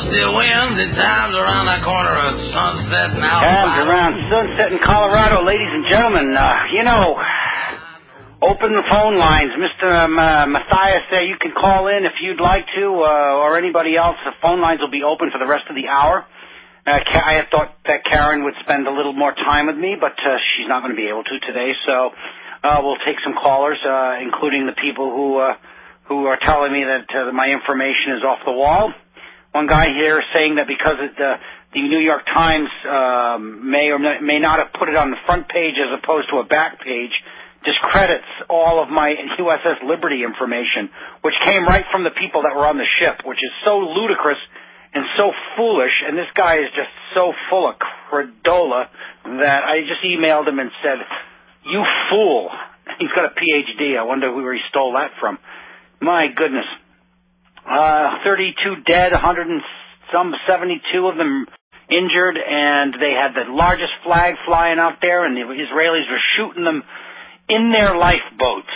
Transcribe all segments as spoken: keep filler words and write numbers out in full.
the winds at times around the corner of Sunset and out. Times around Sunset in Colorado, ladies and gentlemen. Uh, you know, open the phone lines. Mister Um, uh, Matthias there, you can call in if you'd like to, uh, or anybody else. The phone lines will be open for the rest of the hour. Uh, I had thought that Karen would spend a little more time with me, but uh, she's not going to be able to today, so uh, we'll take some callers, uh, including the people who uh, who are telling me that uh, my information is off the wall. One guy here is saying that because it, uh, the New York Times um, may or may not have put it on the front page as opposed to a back page, discredits all of my U S S Liberty information, which came right from the people that were on the ship, which is so ludicrous and so foolish, and this guy is just so full of credola that I just emailed him and said, "You fool." He's got a P H D. I wonder where he stole that from. My goodness. Uh, thirty-two dead, one hundred and some seventy-two of them injured, and they had the largest flag flying out there, and the Israelis were shooting them in their lifeboats.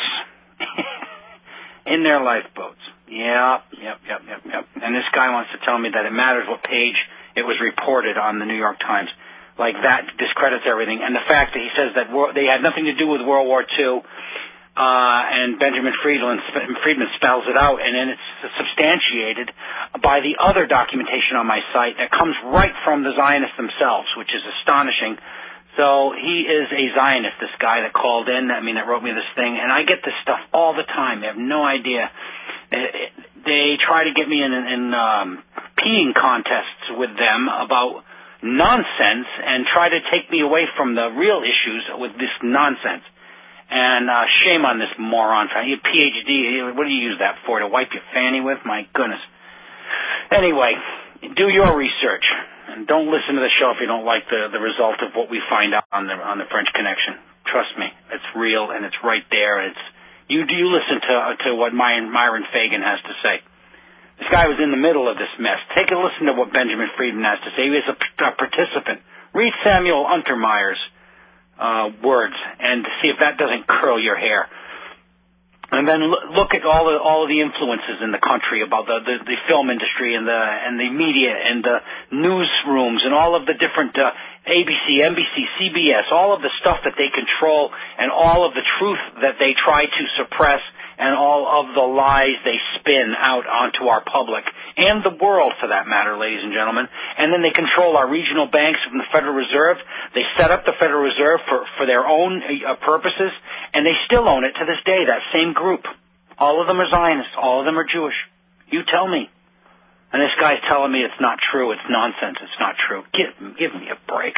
In their lifeboats. Yep, yep, yep, yep, yep. And this guy wants to tell me that it matters what page it was reported on the New York Times. Like, that discredits everything. And the fact that he says that they had nothing to do with World War Two, uh, and Benjamin Friedman, Friedman spells it out, and then it's substantiated by the other documentation on my site that comes right from the Zionists themselves, which is astonishing. So he is a Zionist, this guy that called in, I mean, that wrote me this thing, and I get this stuff all the time. They have no idea. They try to get me in, in um, peeing contests with them about nonsense and try to take me away from the real issues with this nonsense. And uh, shame on this moron. You P H D, what do you use that for, to wipe your fanny with? My goodness. Anyway, do your research. And don't listen to the show if you don't like the, the result of what we find out on the on the French Connection. Trust me, it's real and it's right there. It's you. Do you listen to to what Myron, Myron Fagan has to say? This guy was in the middle of this mess. Take a listen to what Benjamin Friedman has to say. He was a, a participant. Read Samuel Untermeyer's uh, words and see if that doesn't curl your hair. And then look at all the all of the influences in the country about the, the, the film industry and the and the media and the newsrooms and all of the different uh, A B C, N B C, C B S, all of the stuff that they control and all of the truth that they try to suppress and all of the lies they spin out onto our public and the world, for that matter, ladies and gentlemen. And then they control our regional banks from the Federal Reserve. They set up the Federal Reserve for, for their own uh, purposes, and they still own it to this day, that same group. All of them are Zionists. All of them are Jewish. You tell me. And this guy's telling me it's not true. It's nonsense. It's not true. Give, give me a break.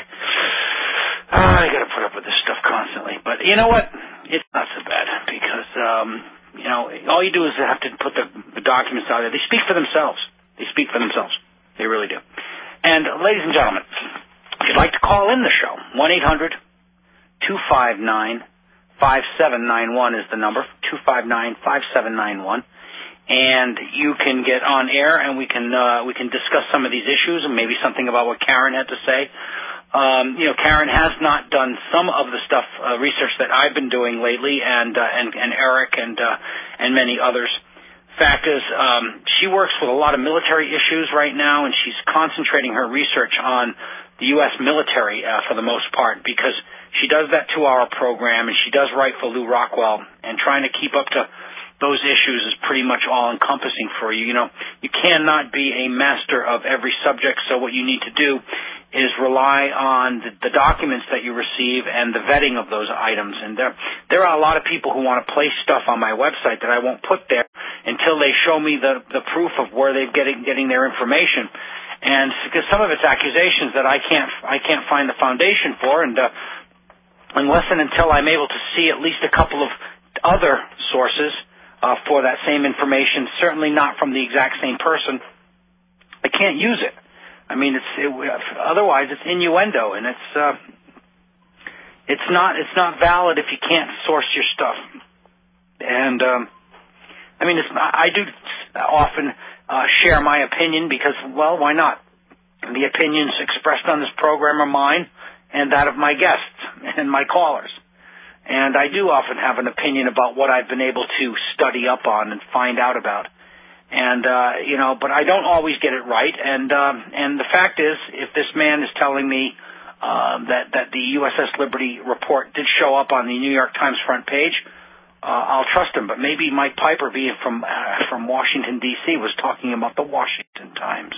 Uh, I got to put up with this stuff constantly. But you know what? It's not so bad because, um, you know, all you do is have to put the, the documents out there. They speak for themselves. They speak for themselves. They really do. And, ladies and gentlemen, if you'd like to call in the show, one eight hundred two five nine five seven nine one is the number, two five nine five seven nine one. And you can get on air and we can uh, we can discuss some of these issues and maybe something about what Karen had to say. Um, you know, Karen has not done some of the stuff, uh, research that I've been doing lately, and uh, and, and Eric and uh, and many others. Fact is, um, she works with a lot of military issues right now, and she's concentrating her research on the U S military uh, for the most part, because she does that two-hour program, and she does write for Lou Rockwell, and trying to keep up to those issues is pretty much all-encompassing for you. You know, you cannot be a master of every subject, so what you need to do is rely on the, the documents that you receive and the vetting of those items. And there, there are a lot of people who want to place stuff on my website that I won't put there until they show me the, the proof of where they're getting, getting their information. And because some of it's accusations that I can't, I can't find the foundation for, and uh, unless and until I'm able to see at least a couple of other sources uh, for that same information, certainly not from the exact same person, I can't use it. I mean, it's it, otherwise it's innuendo, and it's uh, it's not it's not valid if you can't source your stuff. And um, I mean, it's, I do often uh, share my opinion because, well, why not? The opinions expressed on this program are mine and that of my guests and my callers. And I do often have an opinion about what I've been able to study up on and find out about. And, uh, you know, but I don't always get it right. And, um, and the fact is, if this man is telling me, um, that, that the U S S Liberty report did show up on the New York Times front page, uh, I'll trust him. But maybe Mike Piper, being from, uh, from Washington, D C, was talking about the Washington Times.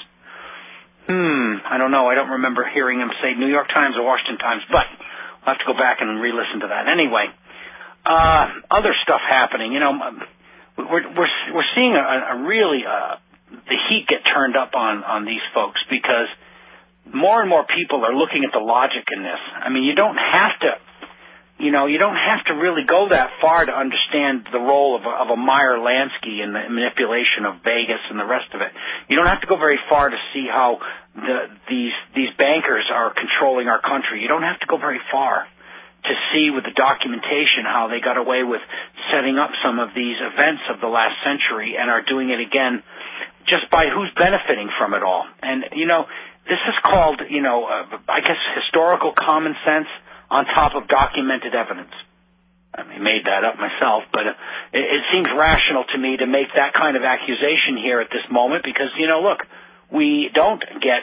Hmm, I don't know. I don't remember hearing him say New York Times or Washington Times, but I'll have to go back and re-listen to that. Anyway, uh, other stuff happening. You know, we're we're we're seeing a, a really uh, the heat get turned up on on these folks because more and more people are looking at the logic in this. I mean, you don't have to. You know, you don't have to really go that far to understand the role of a, of a Meyer Lansky in the manipulation of Vegas and the rest of it. You don't have to go very far to see how the, these these bankers are controlling our country. You don't have to go very far to see with the documentation how they got away with setting up some of these events of the last century and are doing it again just by who's benefiting from it all. And, you know, this is called, you know, uh, I guess historical common sense on top of documented evidence. I mean, made that up myself, but uh, it, it seems rational to me to make that kind of accusation here at this moment because, you know, look, we don't get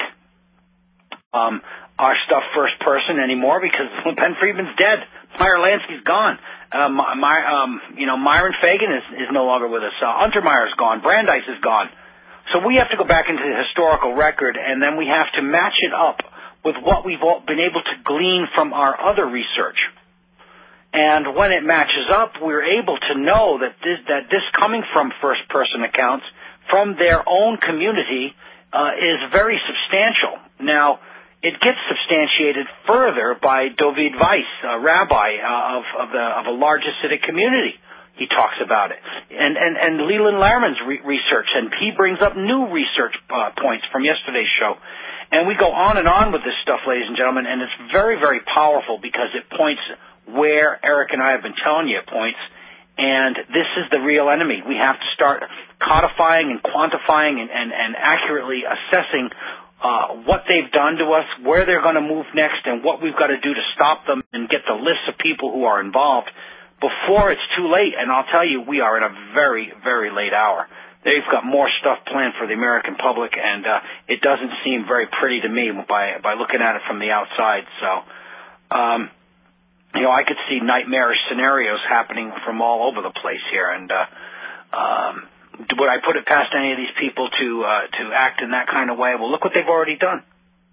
um, our stuff first person anymore because Ben Friedman's dead. Meyer Lansky's gone. Uh, My, um, you know, Myron Fagan is, is no longer with us. Uh, Untermeyer's gone. Brandeis is gone. So we have to go back into the historical record, and then we have to match it up with what we've all been able to glean from our other research. And when it matches up, we're able to know that this, that this coming from first-person accounts from their own community uh, is very substantial. Now, it gets substantiated further by Dovid Weiss, a rabbi uh, of, of, the, of a large Hasidic community. He talks about it. And, and, and Leland Lerman's re- research, and he brings up new research uh, points from yesterday's show. And we go on and on with this stuff, ladies and gentlemen, and it's very, very powerful because it points where Eric and I have been telling you it points, and this is the real enemy. We have to start codifying and quantifying and, and, and accurately assessing uh, what they've done to us, where they're going to move next, and what we've got to do to stop them and get the lists of people who are involved before it's too late. And I'll tell you, we are in a very, very late hour. They've got more stuff planned for the American public, and uh, it doesn't seem very pretty to me by by looking at it from the outside. So, um, you know, I could see nightmarish scenarios happening from all over the place here. And uh, um, would I put it past any of these people to uh, to act in that kind of way? Well, look what they've already done.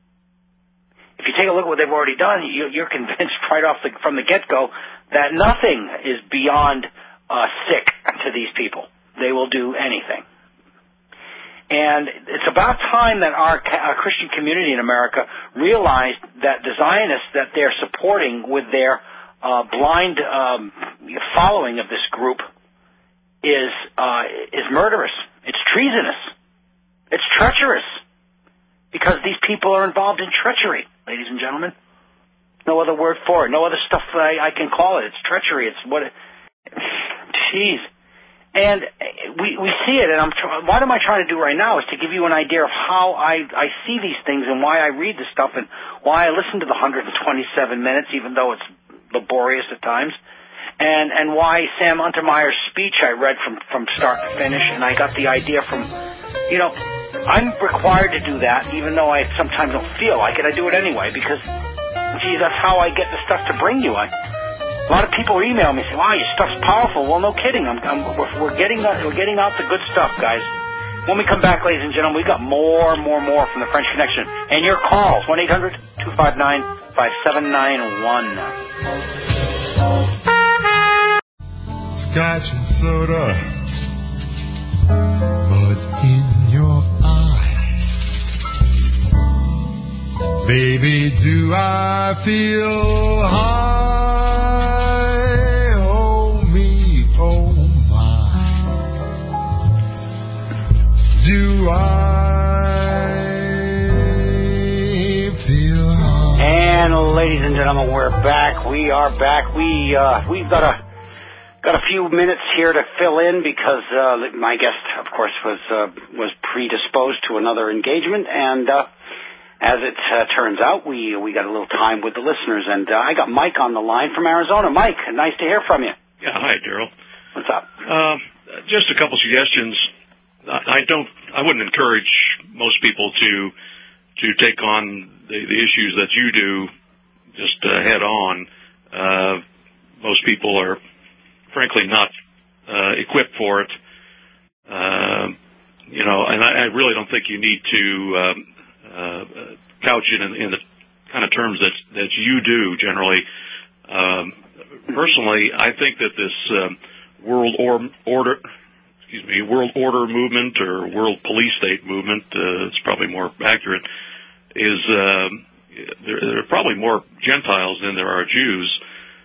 If you take a look at what they've already done, you, you're convinced right off the, from the get-go that nothing is beyond uh, sick to these people. They will do anything. And it's about time that our, our Christian community in America realized that the Zionists that they're supporting with their uh, blind um, following of this group is uh, is murderous. It's treasonous. It's treacherous. Because these people are involved in treachery, ladies and gentlemen. No other word for it. No other stuff I, I can call it. It's treachery. It's what it... Jeez. And we we see it, and I'm tr- what am I trying to do right now is to give you an idea of how I, I see these things and why I read this stuff and why I listen to the one hundred twenty-seven minutes, even though it's laborious at times, and and why Sam Untermeyer's speech I read from, from start to finish, and I got the idea from, you know, I'm required to do that, even though I sometimes don't feel like it. I do it anyway because, geez, that's how I get the stuff to bring you. I, A lot of people email me and say, "Wow, your stuff's powerful." Well, no kidding. I'm, I'm, we're, we're getting uh, we're getting out the good stuff, guys. When we come back, ladies and gentlemen, we got more, more, more from the French Connection, and your calls one eight hundred two five nine five seven nine one. Scotch and soda, but in your eyes, baby, do I feel high? Do I feel high? And ladies and gentlemen, we're back. We are back. We uh, we've got a got a few minutes here to fill in because uh, my guest, of course, was uh, was predisposed to another engagement, and uh, as it uh, turns out, we we got a little time with the listeners. And uh, I got Mike on the line from Arizona. Mike, nice to hear from you. Yeah, hi, Daryl. What's up? Uh, just a couple suggestions. I don't. I wouldn't encourage most people to to take on the, the issues that you do just uh, head on. Uh, most people are, frankly, not uh, equipped for it. Uh, you know, and I, I really don't think you need to um, uh, couch it in, in the kind of terms that that you do generally. Um, personally, I think that this uh, world or, order, excuse me, world order movement or world police state movement, uh, it's probably more accurate, is uh, there, there are probably more Gentiles than there are Jews.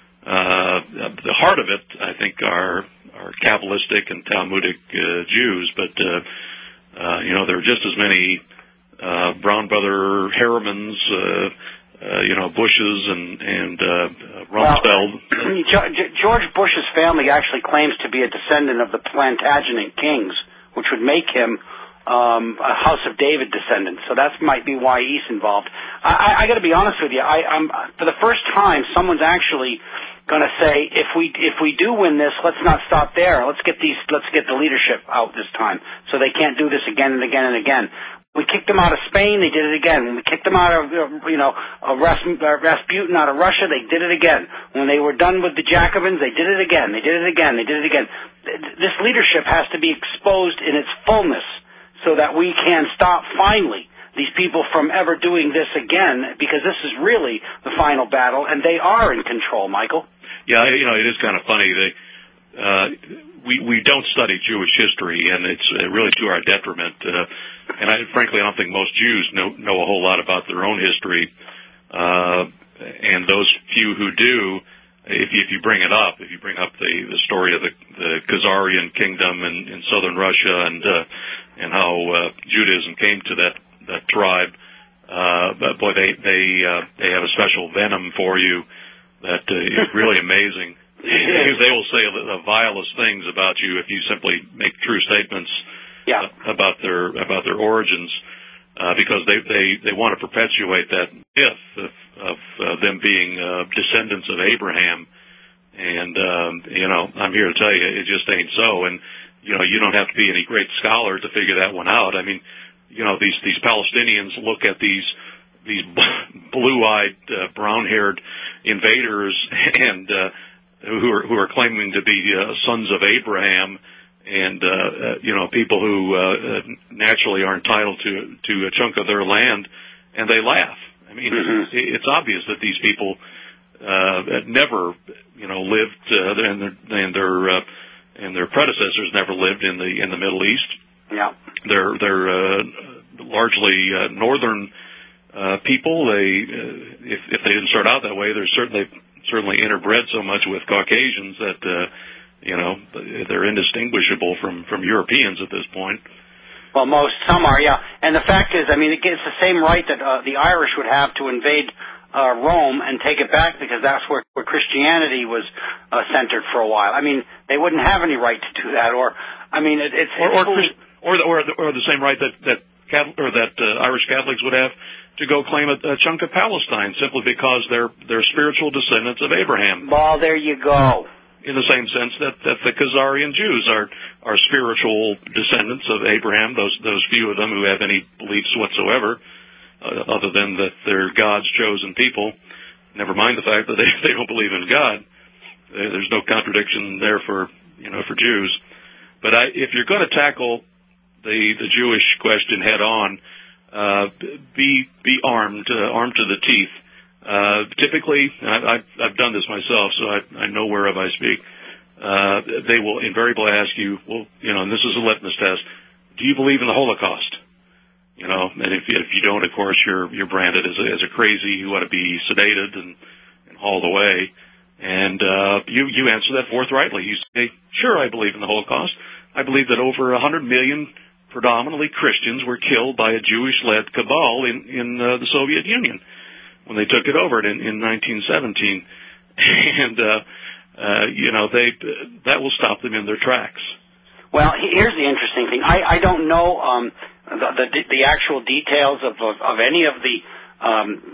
Uh, the heart of it, I think, are are Kabbalistic and Talmudic uh, Jews, but uh, uh, you know, there are just as many uh, Brown Brother Harrimans, uh, uh, you know, Bushes and and uh, Rumsfeld. Well, George Bush's family actually claims to be a descendant of the Plantagenet kings, which would make him um, a House of David descendant. So that might be why he's involved. I, I, I got to be honest with you. I, I'm for the first time, someone's actually going to say, if we if we do win this, let's not stop there. Let's get these. Let's get the leadership out this time, so they can't do this again and again and again. We kicked them out of Spain, they did it again. When we kicked them out of, you know, Rasputin out of Russia, they did it again. When they were done with the Jacobins, they did it again. They did it again. They did it again. This leadership has to be exposed in its fullness so that we can stop finally these people from ever doing this again, because this is really the final battle, and they are in control, Michael. Yeah, you know, it is kind of funny. They, uh, we we don't study Jewish history, and it's really to our detriment. Uh, and I, frankly, I don't think most Jews know know a whole lot about their own history. Uh, and those few who do, if you, if you bring it up, if you bring up the, the story of the, the Khazarian kingdom in, in southern Russia and uh, and how uh, Judaism came to that that tribe, uh, but boy, they they uh, they have a special venom for you that uh, is really amazing. They will say the vilest things about you if you simply make true statements yeah. about their about their origins, uh, because they, they, they want to perpetuate that myth of, of uh, them being uh, descendants of Abraham. And um, you know, I'm here to tell you, it just ain't so. And you know, you don't have to be any great scholar to figure that one out. I mean, you know, these these Palestinians look at these these blue-eyed, uh, brown-haired invaders and uh, who are who are claiming to be uh, sons of Abraham, and uh, uh, you know, people who uh, naturally are entitled to to a chunk of their land, and they laugh. I mean, mm-hmm. it's obvious that these people uh, never, you know, lived, uh, and their and their uh, and their predecessors never lived in the in the Middle East. Yeah, they're they're uh, largely uh, northern uh, people. They uh, if if they didn't start out that way, they're certainly certainly interbred so much with Caucasians that, uh, you know, they're indistinguishable from, from Europeans at this point. Well, most, some are, yeah. And the fact is, I mean, it gets the same right that uh, the Irish would have to invade uh, Rome and take it back, because that's where, where Christianity was uh, centered for a while. I mean, they wouldn't have any right to do that, or, I mean, it, it's... Or, or, it's or, the, or, the, or the same right that, that, Catholic, or that uh, Irish Catholics would have to go claim a, a chunk of Palestine simply because they're they're spiritual descendants of Abraham. Well, there you go. In the same sense that, that the Khazarian Jews are are spiritual descendants of Abraham. Those those few of them who have any beliefs whatsoever, uh, other than that they're God's chosen people. Never mind the fact that they they don't believe in God. There's no contradiction there for you know for Jews. But I, if you're going to tackle the the Jewish question head on, Uh, be be armed, uh, armed to the teeth. Uh, typically, I, I've, I've done this myself, so I, I know whereof I speak. Uh, they will invariably ask you, well, you know, and this is a litmus test. Do you believe in the Holocaust? You know, and if if you don't, of course, you're you're branded as a, as a crazy. You ought to be sedated and, and hauled away. And uh, you you answer that forthrightly. You say, sure, I believe in the Holocaust. I believe that over a hundred million predominantly Christians were killed by a Jewish-led cabal in, in uh, the Soviet Union when they took it over in, in nineteen seventeen. And, uh, uh, you know, they that will stop them in their tracks. Well, here's the interesting thing. I, I don't know um, the, the, the actual details of, of, of any of the, um, the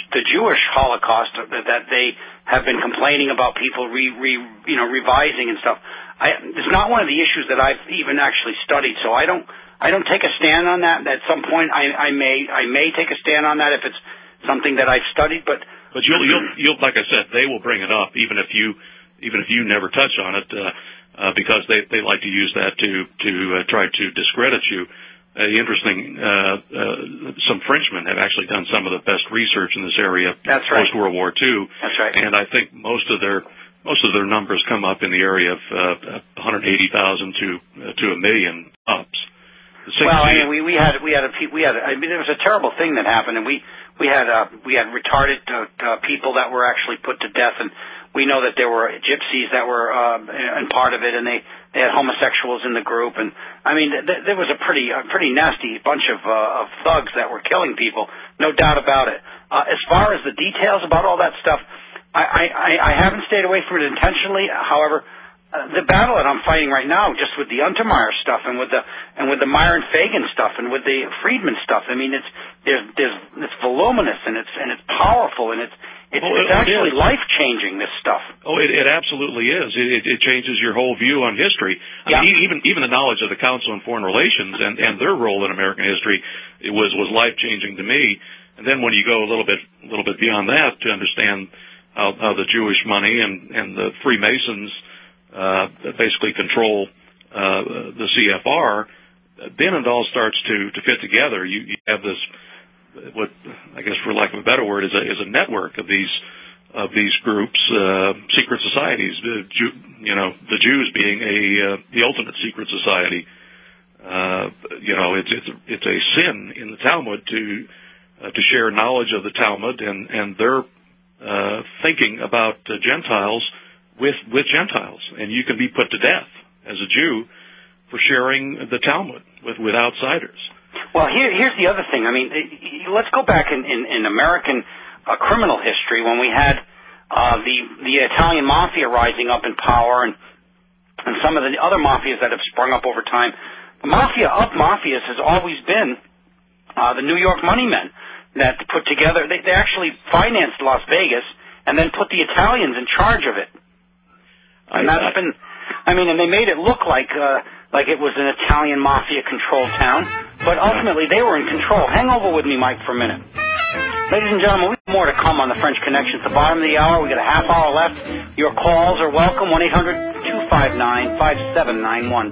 the Jewish Holocaust that they have been complaining about people re, re you know revising and stuff. I, it's not one of the issues that I've even actually studied, so I don't I don't take a stand on that. At some point, I, I may I may take a stand on that if it's something that I've studied, but but you'll you'll, you'll like I said, they will bring it up even if you even if you never touch on it, uh, uh, because they they like to use that to to uh, try to discredit you. Uh, interesting, uh, uh, some Frenchmen have actually done some of the best research in this area That's right. post World War Two. That's right. And I think most of their most of their numbers come up in the area of uh, one hundred eighty thousand to uh, to a million ups. Well, I mean, we we had we had a we had I mean there was a terrible thing that happened, and we we had uh, we had retarded uh, uh, people that were actually put to death, and we know that there were gypsies that were uh, and part of it, and they. They had homosexuals in the group, and I mean, th- there was a pretty, a pretty nasty bunch of uh, of thugs that were killing people, no doubt about it. Uh, as far as the details about all that stuff, I, I, I haven't stayed away from it intentionally. However, uh, the battle that I'm fighting right now, just with the Untermeyer stuff and with the and with the Myron Fagan stuff and with the Friedman stuff, I mean, it's there's there's it's voluminous and it's and it's powerful and it's. It's, oh, it's it actually is. life-changing, this stuff. Oh, it, it absolutely is. It, it changes your whole view on history. I yeah. mean, even even the knowledge of the Council on Foreign Relations and, and their role in American history it was was life-changing to me. And then when you go a little bit a little bit beyond that to understand how, how the Jewish money and, and the Freemasons uh, basically control uh, the C F R, then it all starts to, to fit together. You, you have this. What I guess, for lack of a better word, is a is a network of these of these groups, uh, secret societies. The Jew, you know, the Jews being a uh, the ultimate secret society. Uh, you know, it's it's it's a sin in the Talmud to uh, to share knowledge of the Talmud and and their uh, thinking about uh, Gentiles with with Gentiles, and you can be put to death as a Jew for sharing the Talmud with with outsiders. Well, here, here's the other thing. I mean, let's go back in, in, in American uh, criminal history when we had uh, the the Italian mafia rising up in power and and some of the other mafias that have sprung up over time. The mafia of mafias has always been uh, the New York money men that put together. They, they actually financed Las Vegas and then put the Italians in charge of it. And that's I, been, I mean, and they made it look like uh, like it was an Italian mafia-controlled town. But ultimately, they were in control. Hang over with me, Mike, for a minute. Ladies and gentlemen, we have more to come on the French Connection. At the bottom of the hour, we got a half hour left. Your calls are welcome. one eight hundred two five nine five seven nine one.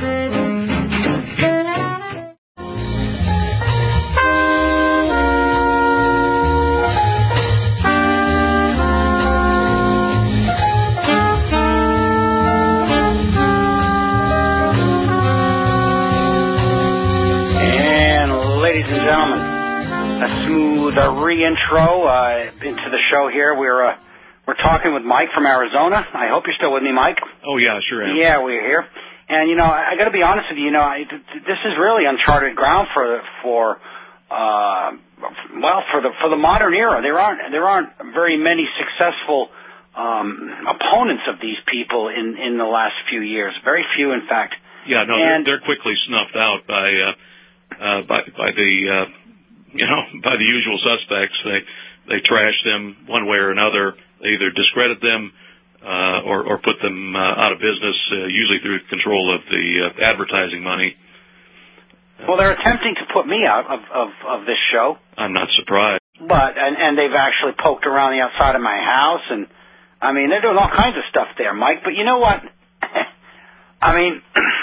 Ladies and gentlemen, a smooth uh, re-intro uh, into the show here. We're uh, we're talking with Mike from Arizona. I hope you're still with me, Mike. Oh yeah, sure am. Yeah, we're here, and you know I, I got to be honest with you. You know, I, this is really uncharted ground for for uh, well for the for the modern era. There aren't there aren't very many successful um, opponents of these people in in the last few years. Very few, in fact. Yeah, no, and, they're, they're quickly snuffed out by. Uh, Uh, by, by the, uh, you know, by the usual suspects. They, they trash them one way or another. They either discredit them, uh, or, or put them, uh, out of business, uh, usually through control of the, uh, advertising money. Well, they're attempting to put me out of, of, of this show. I'm not surprised. But, and, and they've actually poked around the outside of my house, and, I mean, they're doing all kinds of stuff there, Mike. But you know what? I mean,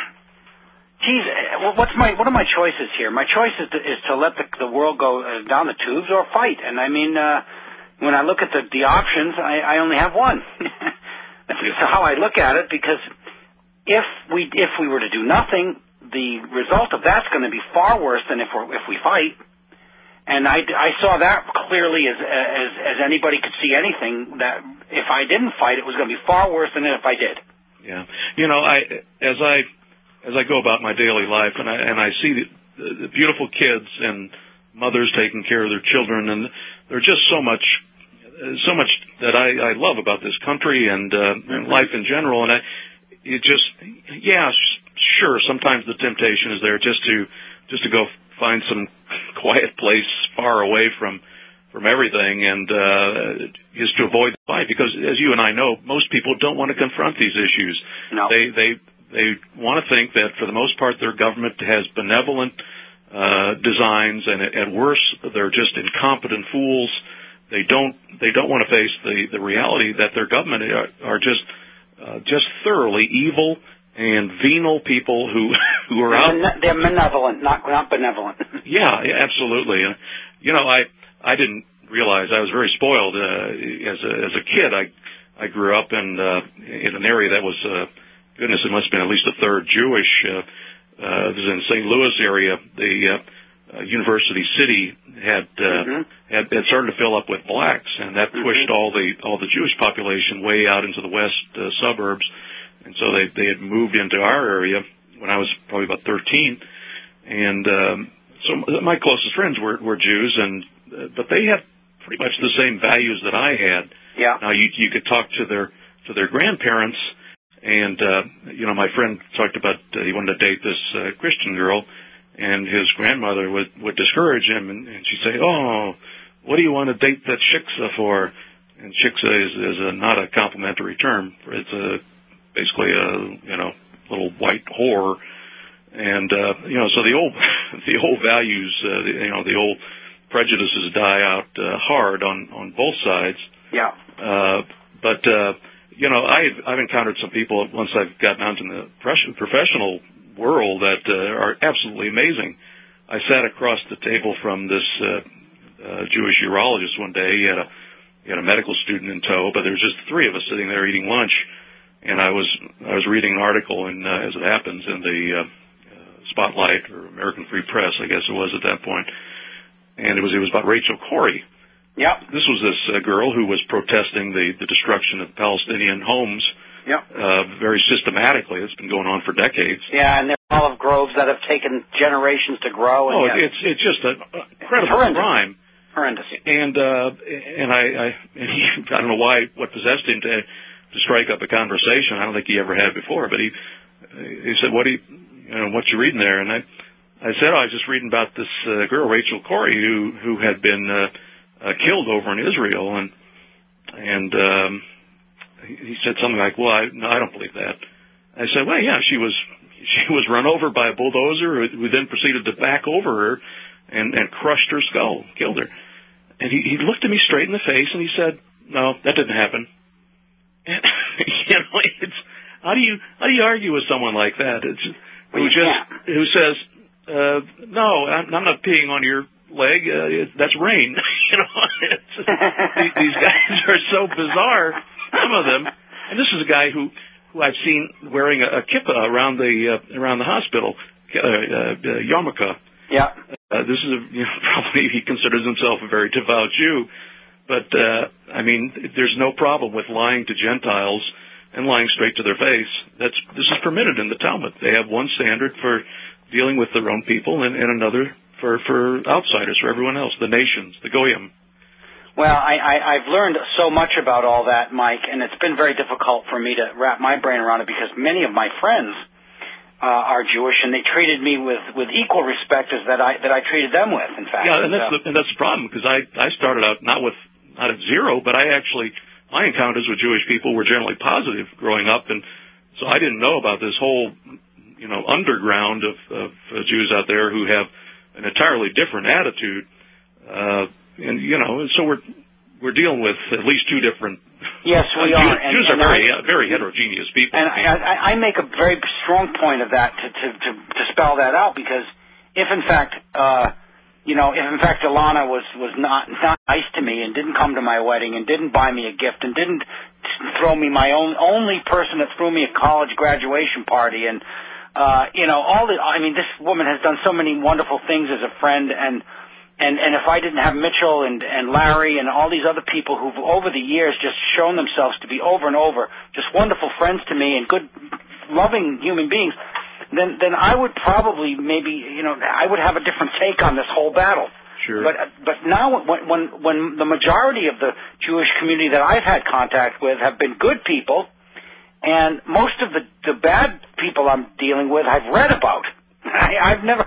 geez, what's my what are my choices here? My choice is to, is to let the, the world go uh, down the tubes or fight. And I mean, uh, when I look at the, the options, I, I only have one. That's how I look at it. Because if we if we were to do nothing, the result of that's going to be far worse than if we if we fight. And I, I saw that clearly as, as as anybody could see anything. That if I didn't fight, it was going to be far worse than if I did. Yeah, you know, I as I. As I go about my daily life, and I and I see the, the beautiful kids and mothers taking care of their children, and there's just so much, so much that I, I love about this country and, uh, and life in general. And I, it just, yeah, sure. Sometimes the temptation is there just to just to go find some quiet place far away from from everything, and uh, is to avoid the fight, because as you and I know, most people don't want to confront these issues. No. They they they want to think that for the most part their government has benevolent uh, designs, and at, at worst they're just incompetent fools. They don't they don't want to face the, the reality that their government are, are just uh, just thoroughly evil and venal people who who are they're out. They're malevolent, not not benevolent. Yeah, yeah, absolutely. Uh, you know, I I didn't realize I was very spoiled uh, as a as a kid. I I grew up in uh, in an area that was uh, goodness, it must have been at least a third Jewish. Uh, uh, it was in Saint Louis area. The uh, uh, University City had, uh, mm-hmm. had had started to fill up with blacks, and that pushed mm-hmm. all the all the Jewish population way out into the west uh, suburbs. And so they they had moved into our area when I was probably about thirteen, and um, so my closest friends were were Jews, and uh, but they had pretty much the same values that I had. Yeah. Now you you could talk to their to their grandparents, and uh, you know, my friend talked about uh, he wanted to date this uh, Christian girl, and his grandmother would would discourage him, and, and she'd say, "Oh, what do you want to date that shiksa for?" And shiksa is is a, not a complimentary term. It's a basically a, you know, little white whore. And, uh, you know, so the old, the old values, uh, the, you know, the old prejudices die out, uh, hard on, on both sides. Yeah. Uh, but, uh, you know, I've, I've encountered some people once I've gotten out in the professional world that, uh, are absolutely amazing. I sat across the table from this, uh, uh, Jewish urologist one day. He had a, he had a medical student in tow, but there was just three of us sitting there eating lunch. And I was I was reading an article, in, uh, as it happens, in the uh, uh, Spotlight or American Free Press, I guess it was at that point, and it was it was about Rachel Corrie. Yeah. This was this uh, girl who was protesting the, the destruction of Palestinian homes. Yeah. Uh, very systematically. It's been going on for decades. Yeah, and there are olive groves that have taken generations to grow. And oh, yeah. it's it's just an incredible Horrendous. crime. Horrendous. And uh, and I I, and he, I don't know why what possessed him to. to strike up a conversation. I don't think he ever had before, but he he said, "What do you, you know, what you reading there?" And I I said, oh, "I was just reading about this uh, girl, Rachel Corrie, who who had been uh, uh, killed over in Israel." And and um, he said something like, "Well, I no, I don't believe that." I said, "Well, yeah, she was she was run over by a bulldozer, who, who then proceeded to back over her and and crushed her skull, killed her." And he, he looked at me straight in the face and he said, "No, that didn't happen." And, you know, it's how do you how do you argue with someone like that? It's well, who just can't. who says, uh, "No, I'm, I'm not peeing on your leg. Uh, it, that's rain." You know, it's, these, these guys are so bizarre. Some of them, and this is a guy who who I've seen wearing a, a kippah around the uh, around the hospital, uh, uh, yarmulke. Yeah. Uh, this is a, you know, probably he considers himself a very devout Jew. But, uh, I mean, there's no problem with lying to Gentiles and lying straight to their face. That's, this is permitted in the Talmud. They have one standard for dealing with their own people and, and another for, for outsiders, for everyone else, the nations, the Goyim. Well, I, I, I've learned so much about all that, Mike, and it's been very difficult for me to wrap my brain around it because many of my friends uh, are Jewish, and they treated me with, with equal respect as that I that I treated them with, in fact. Yeah, and that's, uh, the, and that's the problem, because I, I started out not with not at zero, but I actually, my encounters with Jewish people were generally positive growing up, and so I didn't know about this whole, you know, underground of, of uh, Jews out there who have an entirely different attitude, uh, and, you know, and so we're, we're dealing with at least two different... Yes, we uh, are. Jews, and, Jews and are very, I, uh, very heterogeneous people. And I, I, I make a very strong point of that to, to, to, to spell that out, because if, in fact... Uh, You know, if in fact Ilana was, was not, not nice to me and didn't come to my wedding and didn't buy me a gift and didn't throw me my own, only person that threw me a college graduation party and, uh, you know, all the, I mean, this woman has done so many wonderful things as a friend, and, and, and if I didn't have Mitchell and, and Larry and all these other people who've over the years just shown themselves to be over and over just wonderful friends to me and good, loving human beings, then then I would probably maybe, you know, I would have a different take on this whole battle. Sure. But but now when when when the majority of the Jewish community that I've had contact with have been good people, and most of the the bad people I'm dealing with I've read about. I, I've never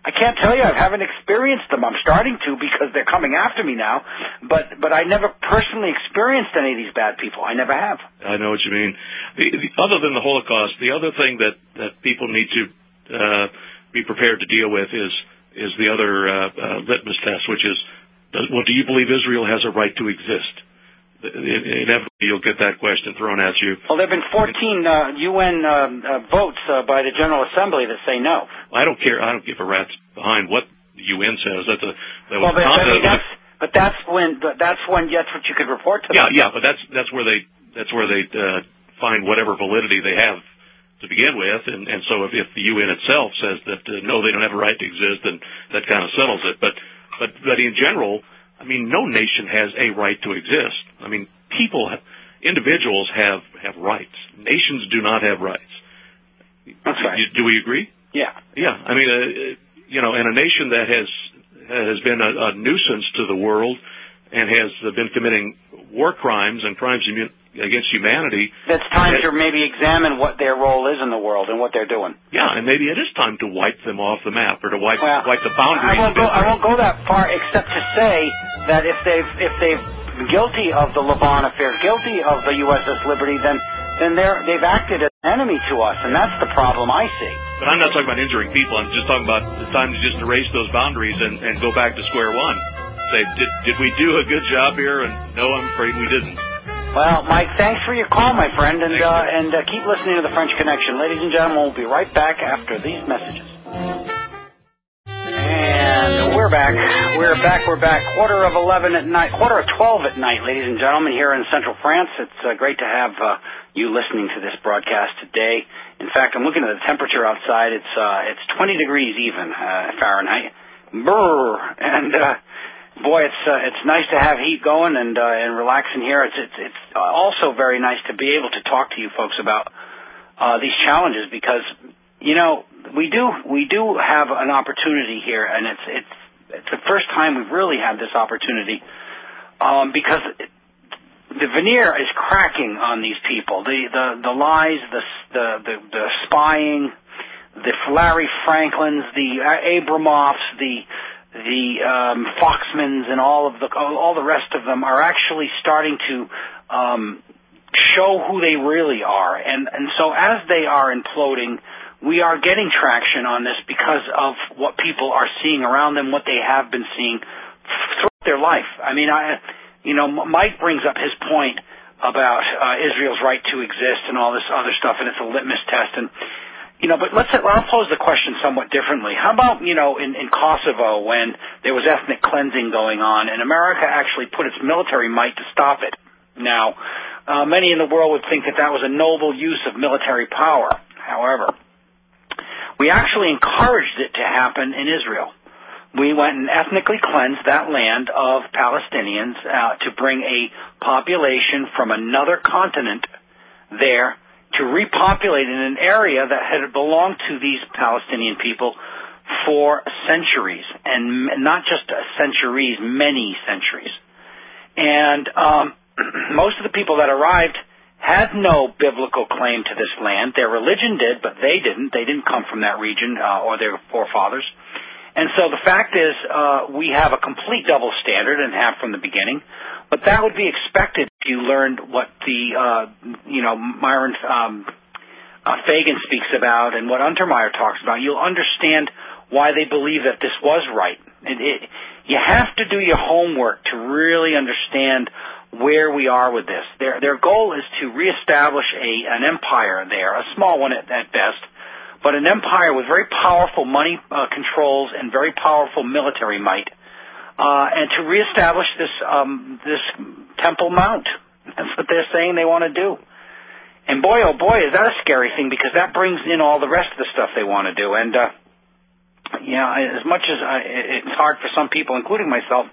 I can't tell you. I haven't experienced them. I'm starting to because they're coming after me now. But but I never personally experienced any of these bad people. I never have. I know what you mean. The, the, other than the Holocaust, the other thing that, that people need to uh, be prepared to deal with is is the other uh, uh, litmus test, which is, does, well, do you believe Israel has a right to exist? Inevitably, you'll get that question thrown at you. Well, there have been fourteen uh, U N uh, uh, votes uh, by the General Assembly that say no. Well, I don't care. I don't give a rat's behind what the U N says. That's a that well, but, not, I mean, that's but that's when but that's when that's what you could report to them. Yeah, yeah, but that's that's where they that's where they uh, find whatever validity they have to begin with, and and so if, if the U N itself says that uh, no, they don't have a right to exist, then that kind of settles it. But but but in general, I mean, no nation has a right to exist. I mean, people, have, individuals have, have rights. Nations do not have rights. That's right. Do, do we agree? Yeah. Yeah. I mean, uh, you know, and a nation that has has been a, a nuisance to the world and has been committing war crimes and crimes against humanity. It's time to maybe examine what their role is in the world and what they're doing. Yeah, and maybe it is time to wipe them off the map or to wipe well, wipe the boundaries. I won't go. I won't go that far, except to say that if they've if they've been guilty of the Lavon affair, guilty of the U S S Liberty, then then they're they've acted as an enemy to us, and that's the problem I see. But I'm not talking about injuring people. I'm just talking about the time to just erase those boundaries and, and go back to square one. Say, did did we do a good job here? And no, I'm afraid we didn't. Well, Mike, thanks for your call, my friend, and uh, and uh, keep listening to the French Connection. Ladies and gentlemen, we'll be right back after these messages. And we're back. We're back. We're back. Quarter of eleven at night. Quarter of twelve at night, ladies and gentlemen, here in Central France. It's uh, great to have uh, you listening to this broadcast today. In fact, I'm looking at the temperature outside. It's uh, it's twenty degrees even uh, Fahrenheit. Brr. And uh, boy, it's uh, it's nice to have heat going and uh, and relaxing here. It's it's it's also very nice to be able to talk to you folks about uh, these challenges because you know we do we do have an opportunity here, and it's it's it's the first time we've really had this opportunity um, because it, the veneer is cracking on these people. The the the lies, the the the, the spying, the Larry Franklins, the Abramoffs, the the um, Foxmans, and all of the all the rest of them are actually starting to um, show who they really are, and and so as they are imploding, we are getting traction on this because of what people are seeing around them, what they have been seeing throughout their life. I mean, I you know Mike brings up his point about uh, Israel's right to exist and all this other stuff, and it's a litmus test, and you know, but let's I'll pose the question somewhat differently. How about, you know, in, in Kosovo when there was ethnic cleansing going on and America actually put its military might to stop it? Now, uh, many in the world would think that that was a noble use of military power. However, we actually encouraged it to happen in Israel. We went and ethnically cleansed that land of Palestinians uh, to bring a population from another continent there to repopulate in an area that had belonged to these Palestinian people for centuries, and not just centuries, many centuries. And um, most of the people that arrived had no biblical claim to this land. Their religion did, but they didn't. They didn't come from that region uh, or their forefathers. And so the fact is uh, we have a complete double standard and have from the beginning. But that would be expected if you learned what the, uh, you know, Myron um, uh, Fagan speaks about and what Untermeyer talks about. You'll understand why they believe that this was right. It, it, you have to do your homework to really understand where we are with this. Their their goal is to reestablish a an empire there, a small one at, at best, but an empire with very powerful money uh, controls and very powerful military might. Uh, and to reestablish this um, this Temple Mount. That's what they're saying they want to do. And boy, oh boy, is that a scary thing because that brings in all the rest of the stuff they want to do. And, uh, yeah, as much as I, it's hard for some people, including myself,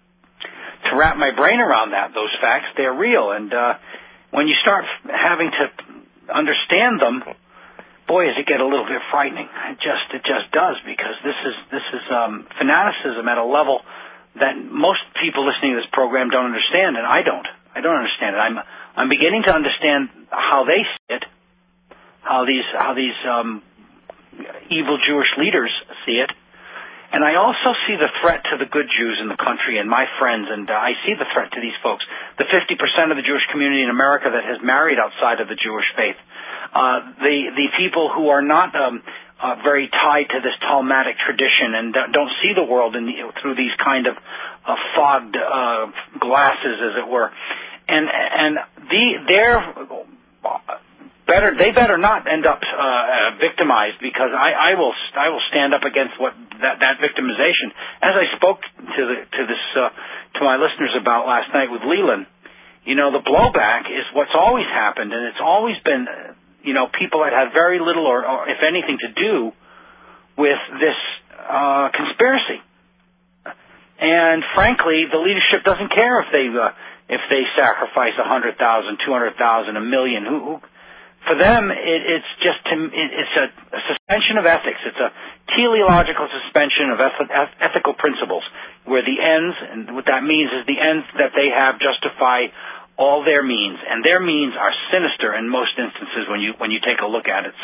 to wrap my brain around that, those facts, they're real. And uh, when you start having to understand them, boy, does it get a little bit frightening. It just it just does because this is this is um, fanaticism at a level that most people listening to this program don't understand, and I don't. I don't understand it. I'm I'm beginning to understand how they see it, how these how these um, evil Jewish leaders see it, And I also see the threat to the good Jews in the country and my friends, and uh, I see the threat to these folks. The fifty percent of the Jewish community in America that has married outside of the Jewish faith. Uh, the, the people who are not um, uh, very tied to this Talmudic tradition and don't see the world in the, through these kind of uh, fogged uh, glasses, as it were. And, and the, they're... Better, they better not end up uh, victimized, because I, I will I will stand up against what that, that victimization. As I spoke to the to this uh, to my listeners about last night with Leland, you know, the blowback is what's always happened, and it's always been, you know, people that had very little or, or if anything to do with this uh, conspiracy. And frankly, the leadership doesn't care if they uh, if they sacrifice a hundred thousand, two hundred thousand, a million. Who, who For them, it, it's just it, it's a, a suspension of ethics. It's a teleological suspension of eth- ethical principles, where the ends, and what that means is the ends that they have justify all their means, and their means are sinister in most instances when you when you take a look at it. So,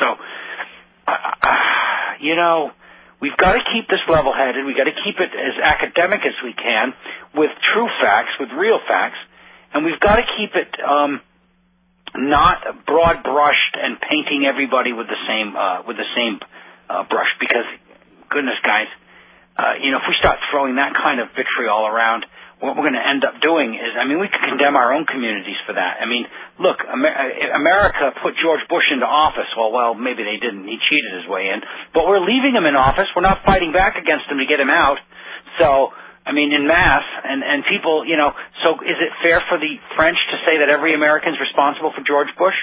uh, you know, we've got to keep this level-headed. We've got to keep it as academic as we can, with true facts, with real facts, and we've got to keep it. Um, Not broad brushed and painting everybody with the same uh, with the same uh, brush, because goodness, guys, uh, you know, if we start throwing that kind of vitriol around, what we're going to end up doing is, I mean, we could condemn our own communities for that. I mean, look, Amer- America put George Bush into office. Well, well, maybe they didn't. He cheated his way in, but we're leaving him in office. We're not fighting back against him to get him out. So. I mean, in mass, and, and people, you know, so is it fair for the French to say that every American is responsible for George Bush?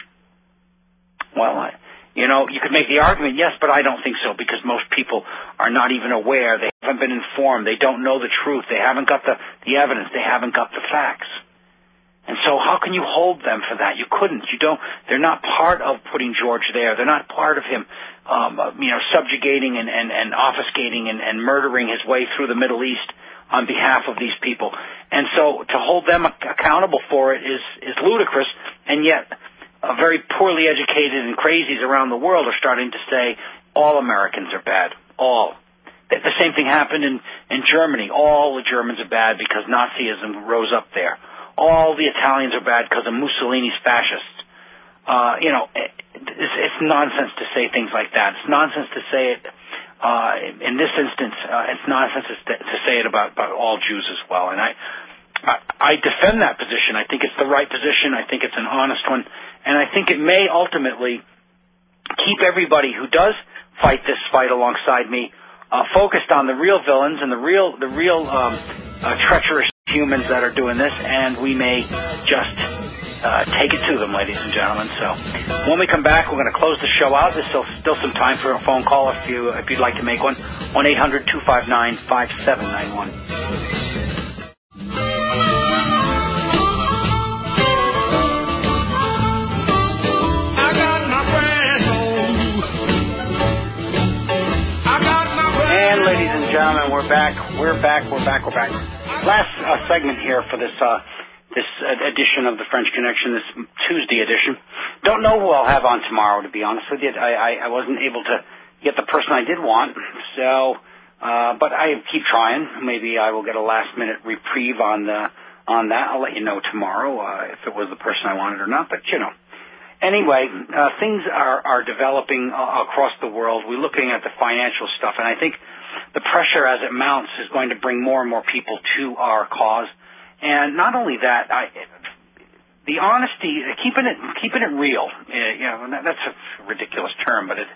Well, I, you know, you could make the argument, yes, but I don't think so, because most people are not even aware. They haven't been informed. They don't know the truth. They haven't got the, the evidence. They haven't got the facts. And so how can you hold them for that? You couldn't. You don't. They're not part of putting George there. They're not part of him, um, you know, subjugating and, and, and obfuscating and, and murdering his way through the Middle East on behalf of these people. And so to hold them accountable for it is, is ludicrous, and yet uh, very poorly educated and crazies around the world are starting to say all Americans are bad. All. The same thing happened in, in Germany. All the Germans are bad because Nazism rose up there. All the Italians are bad because of Mussolini's fascists. Uh, you know, it, it's, it's nonsense to say things like that. It's nonsense to say it. Uh, in this instance, uh, it's nonsense to, to say it about, about all Jews as well. And I, I, I defend that position. I think it's the right position. I think it's an honest one. And I think it may ultimately keep everybody who does fight this fight alongside me uh, focused on the real villains and the real, the real um, uh, treacherous humans that are doing this. And we may just Uh, take it to them, ladies and gentlemen. So when we come back, we're going to close the show out. There's still, still some time for a phone call if, you, if you'd like to make one. one eight hundred two five nine five seven nine one. I got my friends home. I got my friends. And ladies and gentlemen, we're back. We're back. We're back. We're back. Last uh, segment here for this uh, this edition of the French Connection, this Tuesday edition. Don't know who I'll have on tomorrow, to be honest with you. I, I, I wasn't able to get the person I did want, so uh, but I keep trying. Maybe I will get a last-minute reprieve on the on that. I'll let you know tomorrow uh, if it was the person I wanted or not. But you know, anyway, uh, things are are developing uh, across the world. We're looking at the financial stuff, and I think the pressure as it mounts is going to bring more and more people to our cause. And not only that, I, the honesty, keeping it keeping it real. Uh, you know, that, that's a ridiculous term, but it.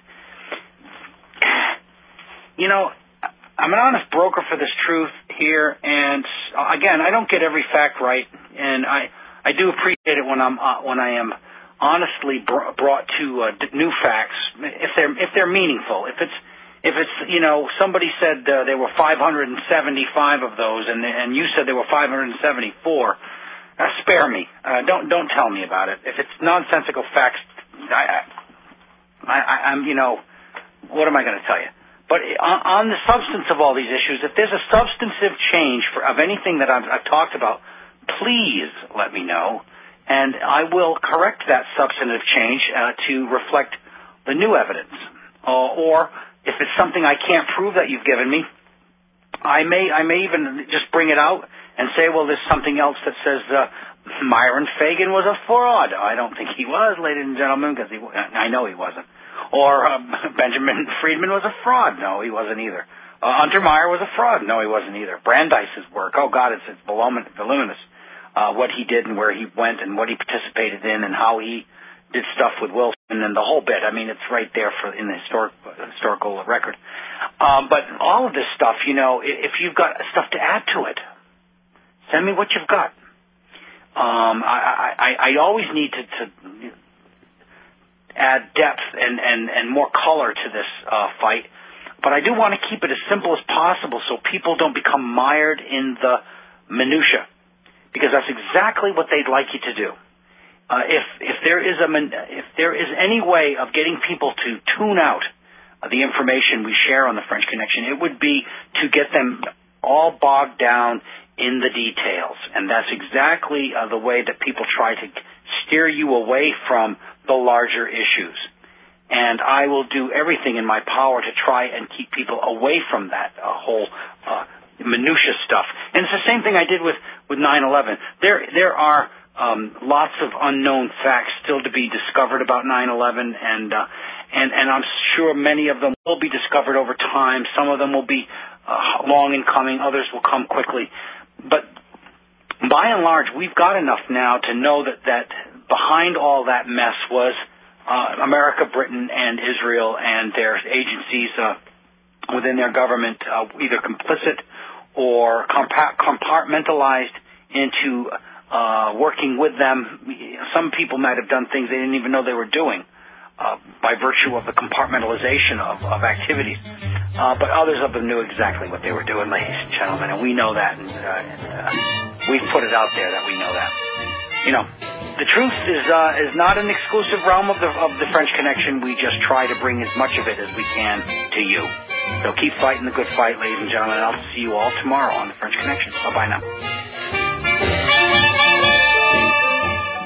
You know, I'm an honest broker for this truth here, and again, I don't get every fact right, and I I do appreciate it when I'm uh, when I am honestly br- brought to uh, new facts if they're if they're meaningful. If it's If it's, you know, somebody said uh, there were five hundred seventy-five of those, and and you said there were five hundred seventy-four, uh, spare me. Uh, don't don't tell me about it. If it's nonsensical facts, I, I, I, I'm, you know, what am I going to tell you? But on, on the substance of all these issues, if there's a substantive change for, of anything that I've, I've talked about, please let me know, and I will correct that substantive change uh, to reflect the new evidence, uh, or if it's something I can't prove that you've given me, I may I may even just bring it out and say, well, there's something else that says uh, Myron Fagan was a fraud. I don't think he was, ladies and gentlemen, because he, I know he wasn't. Or uh, Benjamin Friedman was a fraud. No, he wasn't either. Uh, Hunter Meyer was a fraud. No, he wasn't either. Brandeis's work, oh, God, it's, it's voluminous, uh, what he did and where he went and what he participated in and how he did stuff with Wilson and the whole bit. I mean, it's right there for in the historic, historical record. Um, but all of this stuff, you know, if you've got stuff to add to it, send me what you've got. Um, I, I, I always need to, to add depth and, and, and more color to this uh, fight, but I do want to keep it as simple as possible so people don't become mired in the minutia, because that's exactly what they'd like you to do. Uh, if if there is a if there is any way of getting people to tune out uh, the information we share on the French Connection, it would be to get them all bogged down in the details, and that's exactly uh, the way that people try to steer you away from the larger issues. And I will do everything in my power to try and keep people away from that uh, whole uh, minutia stuff. And it's the same thing I did with with nine eleven. There there are Um, lots of unknown facts still to be discovered about nine eleven, and uh, and and I'm sure many of them will be discovered over time. Some of them will be uh, long in coming. Others will come quickly. But by and large, we've got enough now to know that that behind all that mess was uh, America, Britain, and Israel, and their agencies uh, within their government, uh, either complicit or compa- compartmentalized into Uh, working with them. Some people might have done things they didn't even know they were doing uh, by virtue of the compartmentalization of, of activities. Uh, but others of them knew exactly what they were doing, ladies and gentlemen, and we know that, and, uh, and uh, we've put it out there that we know that. You know, the truth is uh, is not an exclusive realm of the of the French Connection. We just try to bring as much of it as we can to you. So keep fighting the good fight, ladies and gentlemen, and I'll see you all tomorrow on the French Connection. Bye-bye now.